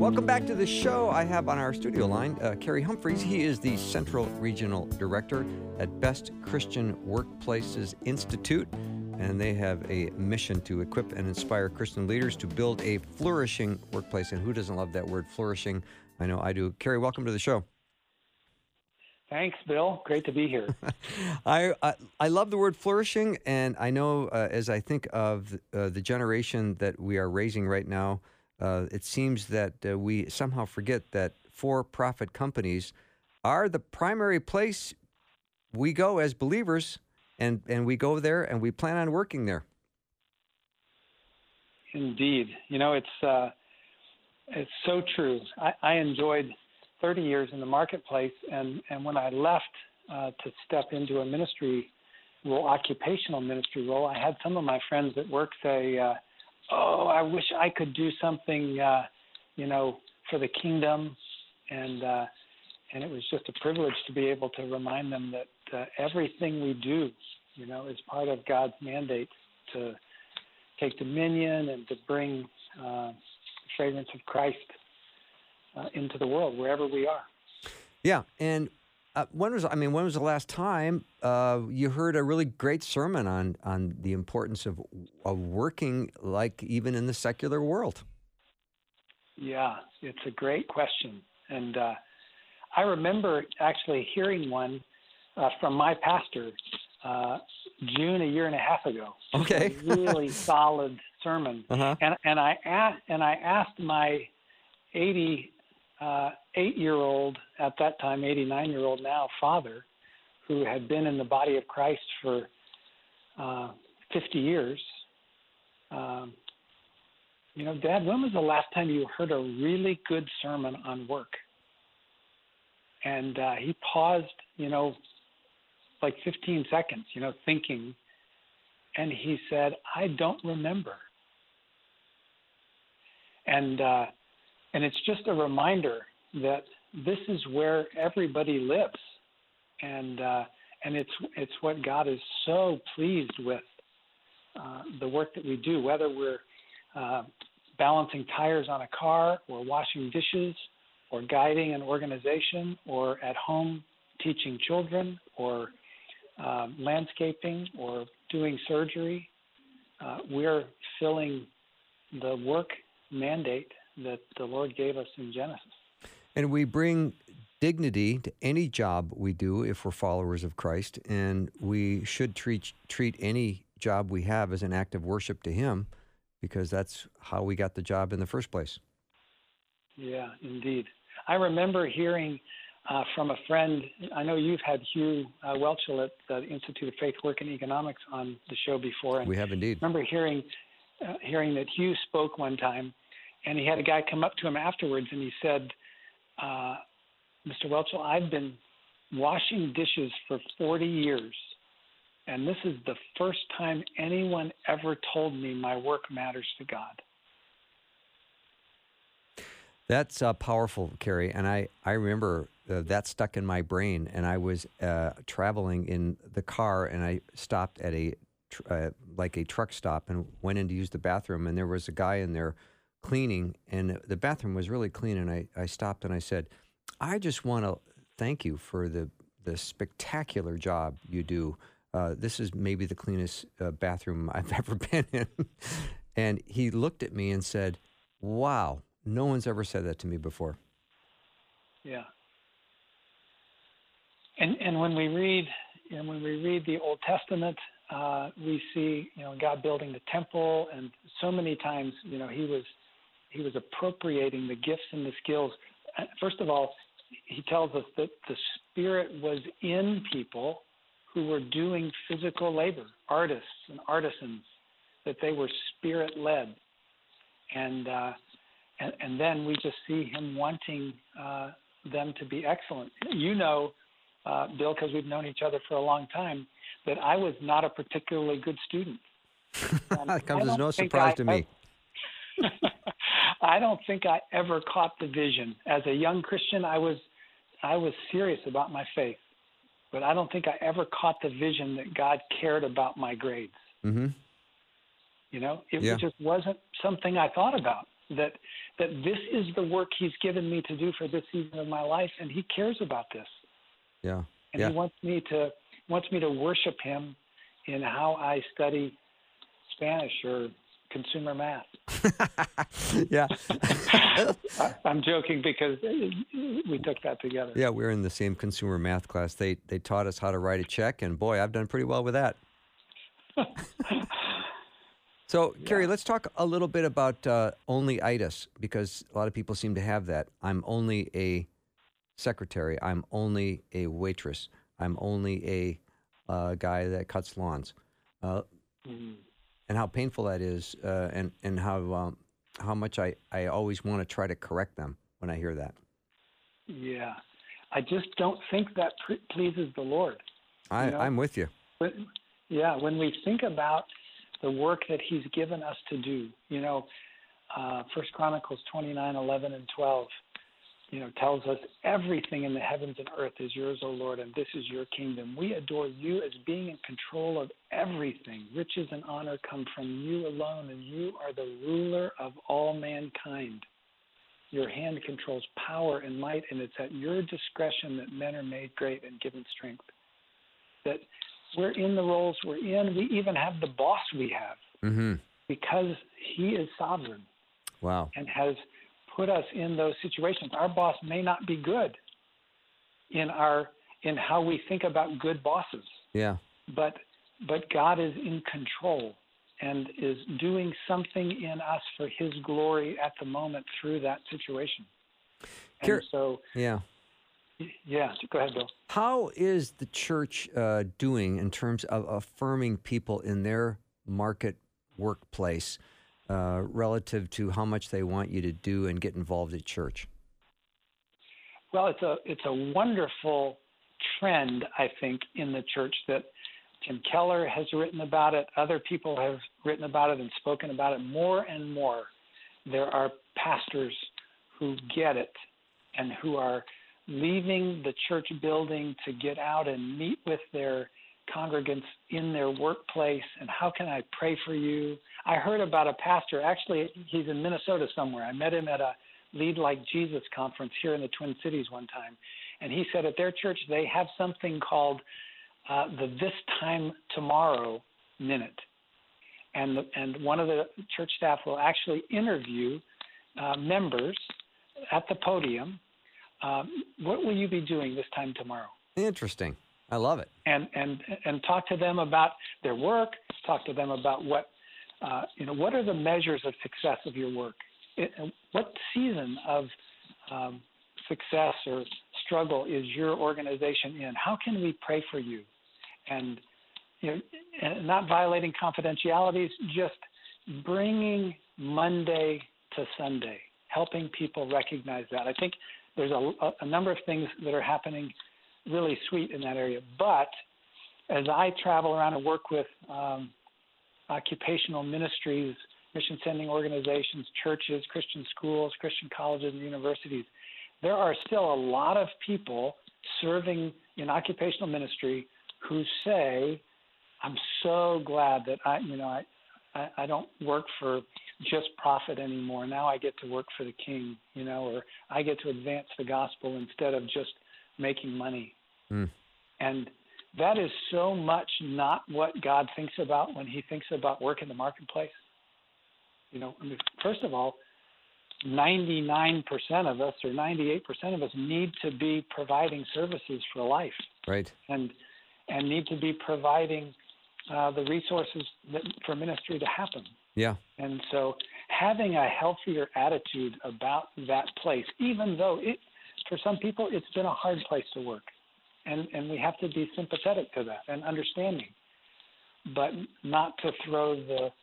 Welcome back to the show. I have on our studio line Kerry Humphreys. He is the Central Regional Director at Best Christian Workplaces Institute, and they have a mission to equip and inspire Christian leaders to build a flourishing workplace. And who doesn't love that word, flourishing? I know I do. Kerry, welcome to the show. Thanks, Bill. Great to be here. I love the word flourishing, and I know as I think of the generation that we are raising right now, it seems that we somehow forget that for-profit companies are the primary place we go as believers, and we go there and we plan on working there. Indeed. You know, it's so true. I enjoyed 30 years in the marketplace, and when I left to step into a ministry role, occupational ministry role, I had some of my friends at work say, oh, I wish I could do something, for the kingdom. And it was just a privilege to be able to remind them that everything we do, is part of God's mandate to take dominion and to bring the fragrance of Christ into the world, wherever we are. Yeah, and when was the last time you heard a really great sermon on the importance of working, like even in the secular world? Yeah, it's a great question. And I remember actually hearing one from my pastor June a year and a half ago. Okay. A really solid sermon. Uh-huh. And I asked my 88-year-old, at that time 89-year-old now, father, who had been in the body of Christ for 50 years, Dad, when was the last time you heard a really good sermon on work? And he paused, like 15 seconds, thinking, and he said, I don't remember. And it's just a reminder that this is where everybody lives, and it's what God is so pleased with, the work that we do, whether we're balancing tires on a car, or washing dishes, or guiding an organization, or at home teaching children, or landscaping, or doing surgery. We're filling the work mandate that the Lord gave us in Genesis. And we bring dignity to any job we do if we're followers of Christ, and we should treat any job we have as an act of worship to Him, because that's how we got the job in the first place. Yeah, indeed. I remember hearing from a friend, I know you've had Hugh Welchel at the Institute of Faith, Work, and Economics on the show before. And we have indeed. I remember hearing that Hugh spoke one time, and he had a guy come up to him afterwards, and he said, Mr. Welchel, I've been washing dishes for 40 years, and this is the first time anyone ever told me my work matters to God. That's powerful, Kerry, and I remember that stuck in my brain, and I was traveling in the car, and I stopped at a truck stop and went in to use the bathroom, and there was a guy in there cleaning, and the bathroom was really clean, and I stopped and I said, I just want to thank you for the spectacular job you do. This is maybe the cleanest bathroom I've ever been in. And he looked at me and said, wow, no one's ever said that to me before. Yeah. And when we read the Old Testament, we see God building the temple, and so many times he was appropriating the gifts and the skills. First of all, he tells us that the Spirit was in people who were doing physical labor, artists and artisans, that they were Spirit-led. And then we just see him wanting them to be excellent. Bill, because we've known each other for a long time, that I was not a particularly good student. That comes as no surprise to me. I don't think I ever caught the vision. As a young Christian, I was serious about my faith, but I don't think I ever caught the vision that God cared about my grades. Mm-hmm. It just wasn't something I thought about. that this is the work He's given me to do for this season of my life, and He cares about this. Yeah. And Yeah. He wants me to worship Him in how I study Spanish or consumer math. Yeah. I'm joking because we took that together. Yeah, we were in the same consumer math class. They taught us how to write a check, and boy, I've done pretty well with that. So, Kerry, let's talk a little bit about only-itis, because a lot of people seem to have that. I'm only a secretary. I'm only a waitress. I'm only a guy that cuts lawns. Mhm. And how painful that is, and how much I always want to try to correct them when I hear that. Yeah. I just don't think that pleases the Lord. You know? I'm with you. When we think about the work that He's given us to do, First Chronicles 29:11 and 12, tells us everything in the heavens and earth is yours, O Lord, and this is your kingdom. We adore you as being in control of everything. Riches and honor come from you alone, and you are the ruler of all mankind. Your hand controls power and might, and it's at your discretion that men are made great and given strength. That we're in the roles we're in. We even have the boss we have Mm-hmm. because He is sovereign. Wow. And has put us in those situations. Our boss may not be good in how we think about good bosses, Yeah. but God is in control and is doing something in us for His glory at the moment through that situation. And so, yeah. Yeah, go ahead, Bill. How is the church doing in terms of affirming people in their market workplace relative to how much they want you to do and get involved at church? Well, it's a wonderful trend, I think, in the church that Tim Keller has written about it. Other people have written about it and spoken about it more and more. There are pastors who get it and who are leaving the church building to get out and meet with their congregants in their workplace. And how can I pray for you? I heard about a pastor, actually, he's in Minnesota somewhere. I met him at a Lead Like Jesus conference here in the Twin Cities one time. And he said at their church, they have something called the This Time Tomorrow Minute. And one of the church staff will actually interview members at the podium. What will you be doing this time tomorrow? Interesting. I love it. And talk to them about their work. Talk to them about what are the measures of success of your work. What season of success or struggle is your organization in? How can we pray for you? And and not violating confidentialities, just bringing Monday to Sunday, helping people recognize that. I think there's a number of things that are happening really sweet in that area. But as I travel around and work with occupational ministries, mission sending organizations, churches, Christian schools, Christian colleges, and universities, there are still a lot of people serving in occupational ministry who say, I'm so glad that I don't work for just profit anymore. Now I get to work for the King, or I get to advance the gospel instead of just making money. Mm. And that is so much not what God thinks about when He thinks about work in the marketplace. First of all, 99% of us or 98% of us need to be providing services for life. Right. And need to be providing the resources for ministry to happen. Yeah. And so having a healthier attitude about that place, even though for some people it's been a hard place to work, and we have to be sympathetic to that and understanding, but not to throw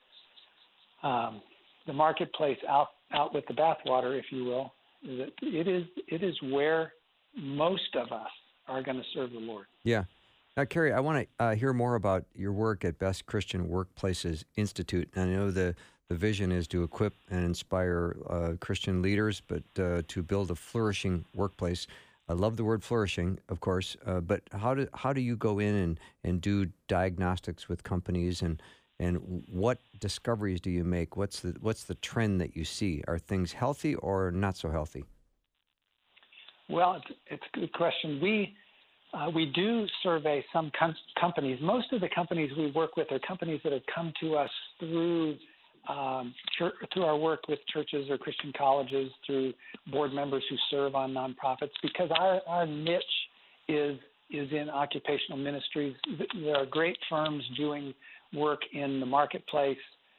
the marketplace out with the bathwater, if you will. It is where most of us are going to serve the Lord. Yeah. Now, Kerry, I want to hear more about your work at Best Christian Workplaces Institute. I know the vision is to equip and inspire Christian leaders, but to build a flourishing workplace. I love the word flourishing, of course, but how do you go in and do diagnostics with companies and And what discoveries do you make? What's the trend that you see? Are things healthy or not so healthy? Well, it's a good question. We do survey some companies. Most of the companies we work with are companies that have come to us through through our work with churches or Christian colleges, through board members who serve on nonprofits, because our niche is in occupational ministries. There are great firms doing work in the marketplace.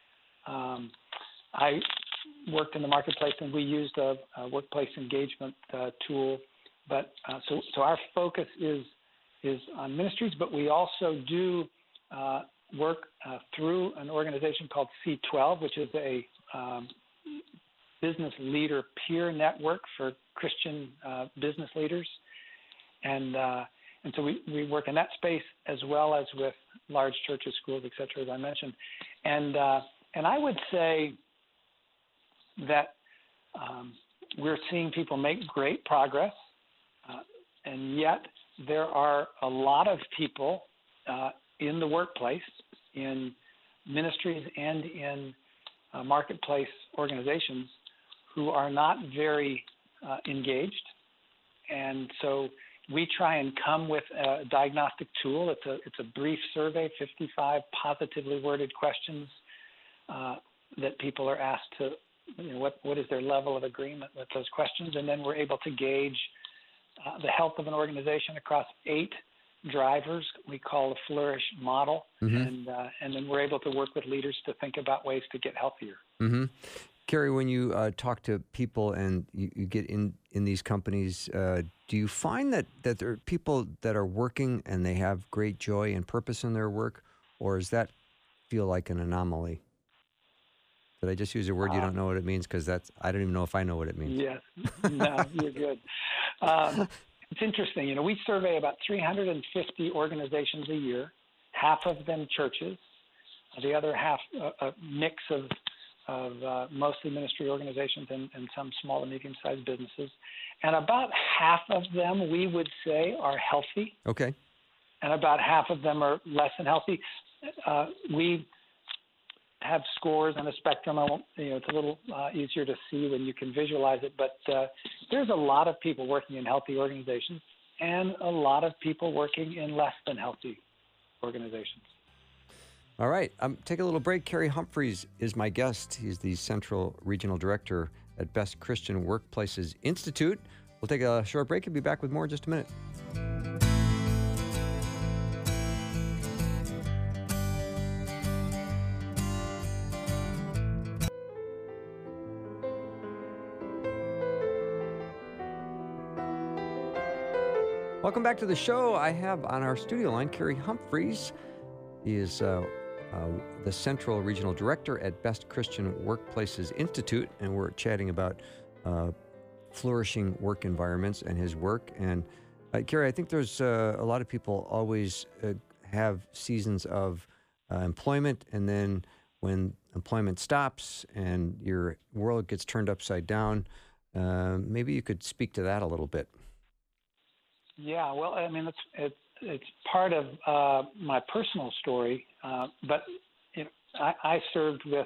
I worked in the marketplace, and we used a workplace engagement tool. But so our focus is on ministries, but we also do work through an organization called C12, which is a business leader peer network for Christian business leaders, and so we work in that space as well as with large churches, schools, et cetera, as I mentioned, and I would say that we're seeing people make great progress, and yet there are a lot of people in the workplace, in ministries, and in marketplace organizations who are not very engaged. And so we try and come with a diagnostic tool. It's a brief survey, 55 positively worded questions that people are asked to, what is their level of agreement with those questions, and then we're able to gauge the health of an organization across 8 drivers we call the Flourish model, and then we're able to work with leaders to think about ways to get healthier. Carey, when you talk to people and you get in these companies, do you find that there are people that are working and they have great joy and purpose in their work, or does that feel like an anomaly? Did I just use a word you don't know what it means? Because I don't even know if I know what it means. Yes, no, you're good. It's interesting. We survey about 350 organizations a year, half of them churches, the other half a mix of mostly ministry organizations and some small and medium-sized businesses. And about half of them, we would say, are healthy. Okay. And about half of them are less than healthy. We have scores on a spectrum. It's a little easier to see when you can visualize it, but there's a lot of people working in healthy organizations and a lot of people working in less than healthy organizations. All right. Take a little break. Carey Humphreys is my guest. He's the Central Regional Director at Best Christian Workplaces Institute. We'll take a short break and be back with more in just a minute. Welcome back to the show. I have on our studio line Carey Humphreys. He is the Central Regional Director at Best Christian Workplaces Institute, and we're chatting about flourishing work environments and his work. And Carey, I think there's a lot of people always have seasons of employment, and then when employment stops and your world gets turned upside down, maybe you could speak to that a little bit. Yeah, well, I mean, it's part of my personal story, but I served with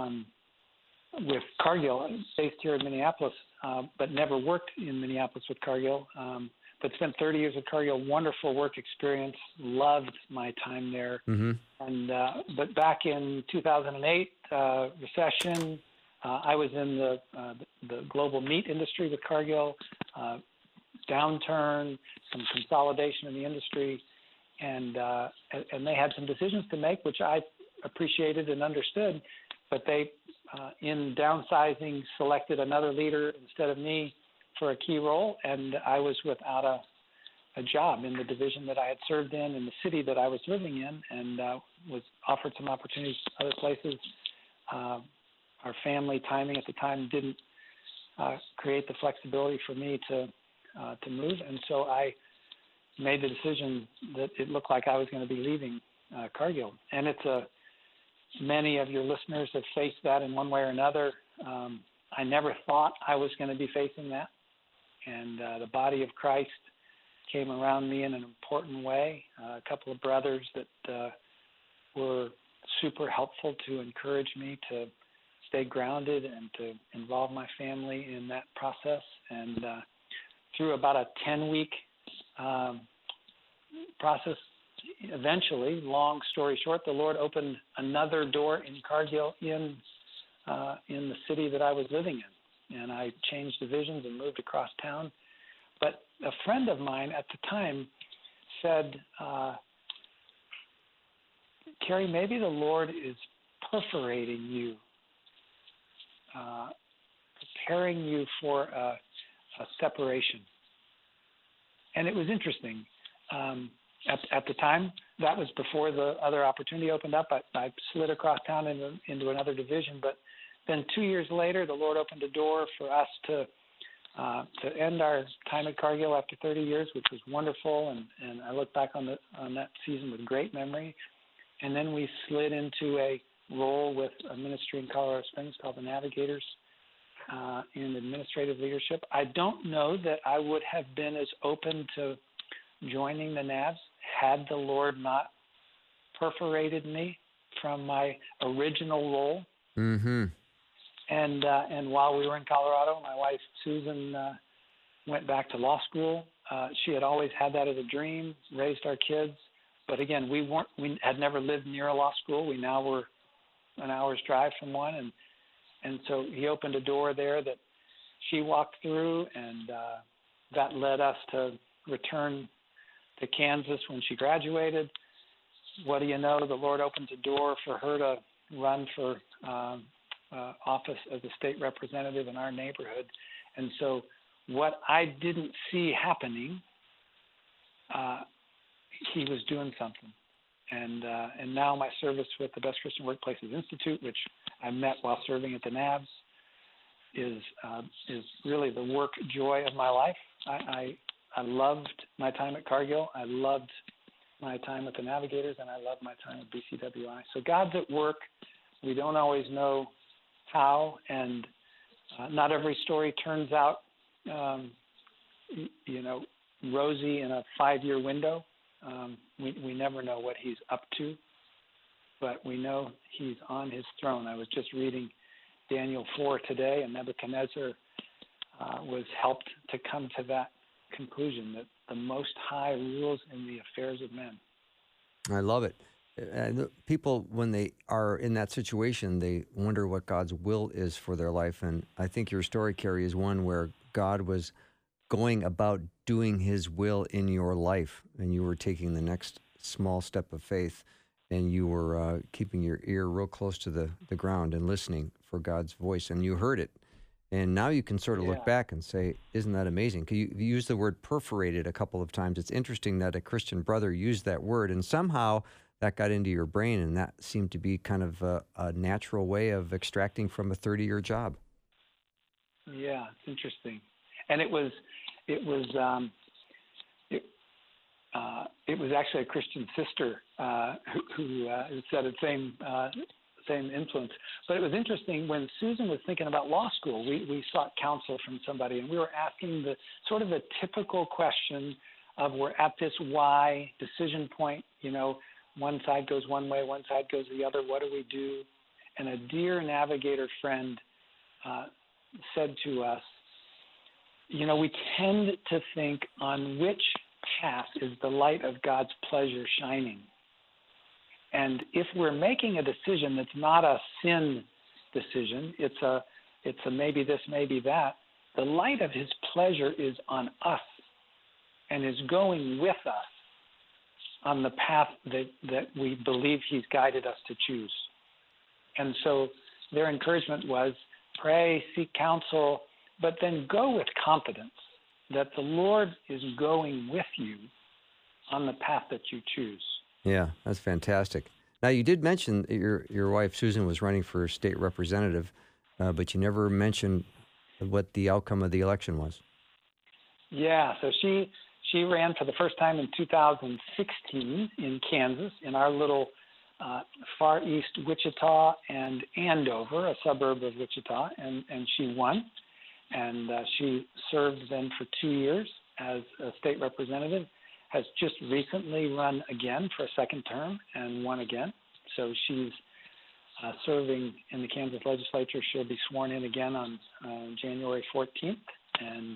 Cargill, based here in Minneapolis, but never worked in Minneapolis with Cargill. But spent 30 years at Cargill. Wonderful work experience. Loved my time there. And but back in 2008, recession. I was in the global meat industry with Cargill. Downturn, some consolidation in the industry, and they had some decisions to make, which I appreciated and understood. But they, in downsizing, selected another leader instead of me for a key role, and I was without a job in the division that I had served in the city that I was living in, and was offered some opportunities other places. Our family timing at the time didn't create the flexibility for me to move, and so I made the decision that it looked like I was going to be leaving Cargill. And many of your listeners have faced that in one way or another. I never thought I was going to be facing that, and the body of Christ came around me in an important way. A couple of brothers that were super helpful to encourage me to stay grounded and to involve my family in that process. And through about a 10-week process, eventually, long story short, the Lord opened another door in Cargill in the city that I was living in. And I changed divisions and moved across town. But a friend of mine at the time said, Kerry, maybe the Lord is perforating you, preparing you for a separation. And it was interesting. At the time, that was before the other opportunity opened up. I slid across town into another division. But then 2 years later, the Lord opened a door for us to end our time at Cargill after 30 years, which was wonderful. And I look back on that season with great memory. And then we slid into a role with a ministry in Colorado Springs called the Navigators in administrative leadership. I don't know that I would have been as open to joining the Navs had the Lord not perforated me from my original role. Mm-hmm. And while we were in Colorado, my wife Susan went back to law school. She had always had that as a dream, raised our kids. But again, we had never lived near a law school. We now were an hour's drive from one, and so he opened a door there that she walked through, and that led us to return to Kansas when she graduated. What do you know? The Lord opened a door for her to run for office as a state representative in our neighborhood. And so what I didn't see happening, he was doing something. And now my service with the Best Christian Workplaces Institute, which I met while serving at the NAVS, is really the work joy of my life. I loved my time at Cargill. I loved my time at the Navigators, and I loved my time at BCWI. So God's at work. We don't always know how, and not every story turns out, rosy in a 5-year window. We never know what he's up to, but we know he's on his throne. I was just reading Daniel 4 today, and Nebuchadnezzar was helped to come to that conclusion that the Most High rules in the affairs of men. I love it. And people, when they are in that situation, they wonder what God's will is for their life. And I think your story, Kerry, is one where God was going about doing his will in your life, and you were taking the next small step of faith, and you were keeping your ear real close to the ground and listening for God's voice, and you heard it. And now you can sort of look back and say, isn't that amazing? You used the word perforated a couple of times. It's interesting that a Christian brother used that word, and somehow that got into your brain, and that seemed to be kind of a natural way of extracting from a 30-year job. Yeah, it's interesting. And it was actually a Christian sister who said the same influence. But it was interesting when Susan was thinking about law school. We sought counsel from somebody, and we were asking the sort of the typical question of we're at this why decision point. One side goes one way, one side goes the other. What do we do? And a dear Navigator friend said to us, we tend to think on which path is the light of God's pleasure shining. And if we're making a decision that's not a sin decision, it's a maybe this, maybe that, the light of his pleasure is on us and is going with us on the path that we believe he's guided us to choose. And so their encouragement was pray, seek counsel, but then go with confidence that the Lord is going with you on the path that you choose. Yeah, that's fantastic. Now, you did mention that your wife, Susan, was running for state representative, but you never mentioned what the outcome of the election was. Yeah, so she ran for the first time in 2016 in Kansas, in our little far east Wichita and Andover, a suburb of Wichita, and she won. And she served then for 2 years as a state representative, has just recently run again for a second term and won again. So she's serving in the Kansas legislature. She'll be sworn in again on January 14th, and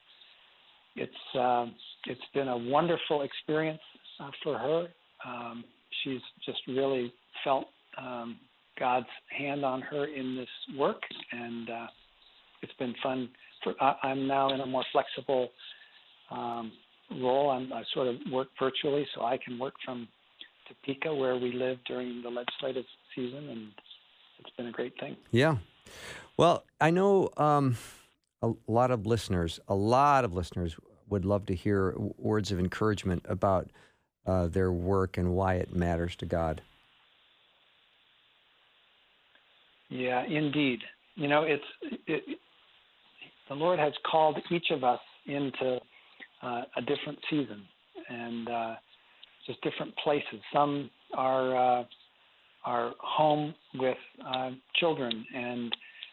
it's been a wonderful experience for her. She's just really felt God's hand on her in this work, and it's been fun. I'm now in a more flexible role. I sort of work virtually, so I can work from Topeka, where we live during the legislative season, and it's been a great thing. Yeah. Well, I know a lot of listeners would love to hear words of encouragement about their work and why it matters to God. Yeah, indeed. You know, the Lord has called each of us into a different season and just different places. Some are home with children and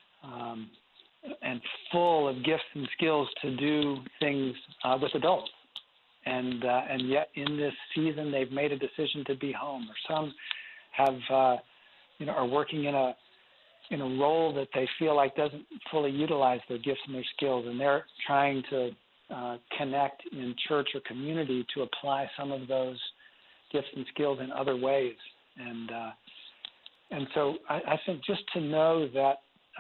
full of gifts and skills to do things with adults, and yet in this season they've made a decision to be home. Or some have are working in a role that they feel like doesn't fully utilize their gifts and their skills, and they're trying to connect in church or community to apply some of those gifts and skills in other ways. And so I think just to know that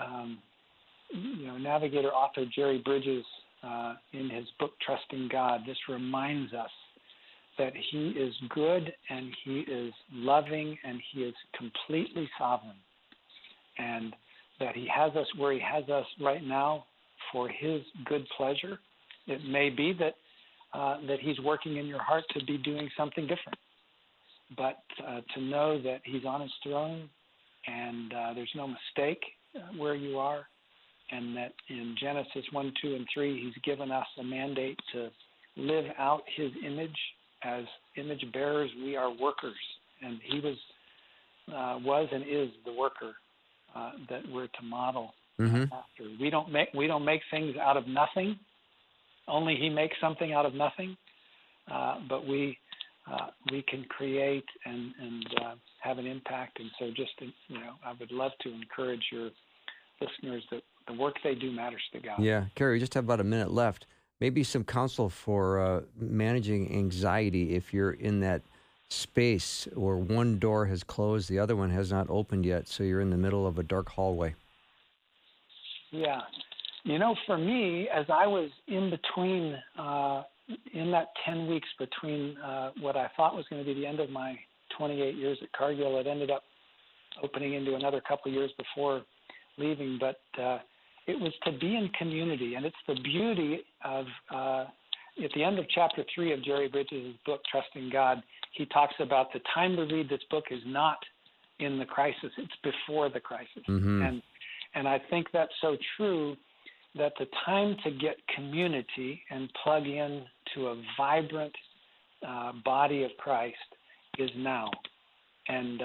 Navigator author Jerry Bridges in his book Trusting God, this reminds us that he is good and he is loving and he is completely sovereign, and that he has us where he has us right now for his good pleasure. It may be that he's working in your heart to be doing something different, but to know that he's on his throne and there's no mistake where you are, and that in Genesis 1, 2, and 3, he's given us a mandate to live out his image. As image bearers, we are workers, and he was and is the worker that we're to model after. We don't make things out of nothing. Only he makes something out of nothing, but we can create and have an impact. And so, I would love to encourage your listeners that the work they do matters to God. Yeah, Carrie, we just have about a minute left. Maybe some counsel for managing anxiety if you're in that space where one door has closed, the other one has not opened yet, so you're in the middle of a dark hallway. Yeah. For me, as I was in between, in that 10 weeks between what I thought was going to be the end of my 28 years at Cargill, it ended up opening into another couple of years before leaving, but it was to be in community. And it's the beauty of, at the end of chapter 3 of Jerry Bridges' book, Trusting God, he talks about the time to read this book is not in the crisis, it's before the crisis. Mm-hmm. And I think that's so true, that the time to get community and plug in to a vibrant body of Christ is now. And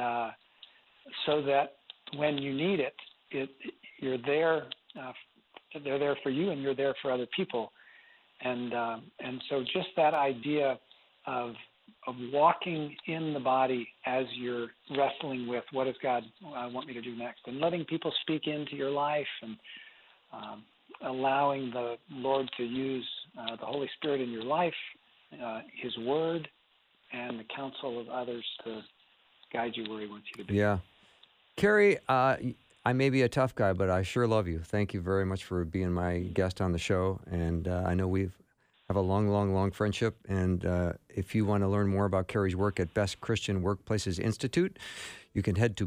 so that when you need it, you're there, they're there for you, and you're there for other people. And so just that idea of walking in the body as you're wrestling with what does God want me to do next, and letting people speak into your life, and allowing the Lord to use the Holy Spirit in your life, his word, and the counsel of others to guide you where he wants you to be. Yeah. Carrie, I may be a tough guy, but I sure love you. Thank you very much for being my guest on the show. And I know we have a long friendship. And if you want to learn more about Carrie's work at Best Christian Workplaces Institute, you can head to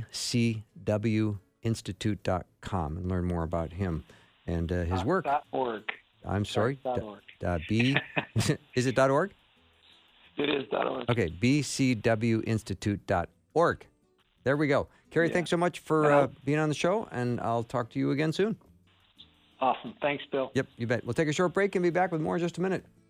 bcwinstitute.com and learn more about him and his work. .org. I'm sorry? .org. Is it .org? It is .org. Okay, bcwinstitute.org. There we go. Carrie, thanks so much for being on the show, and I'll talk to you again soon. Awesome. Thanks, Bill. Yep, you bet. We'll take a short break and be back with more in just a minute.